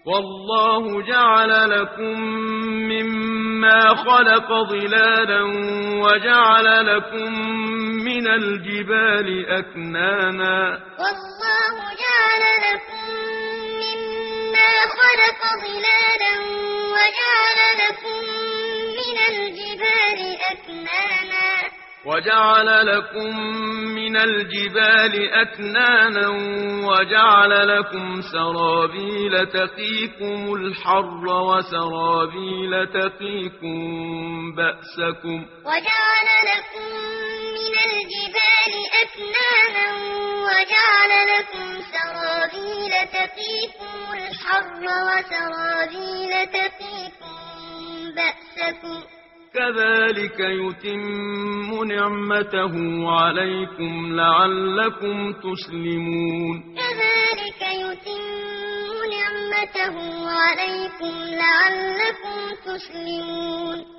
والله جعل لكم مما خلق ظلالا وجعل لكم من الجبال أكنانا وجعل لكم سرابيل تقيكم الحر وسرابيل تقيكم بأسكم كذلك يتم نعمته عليكم لعلكم تسلمون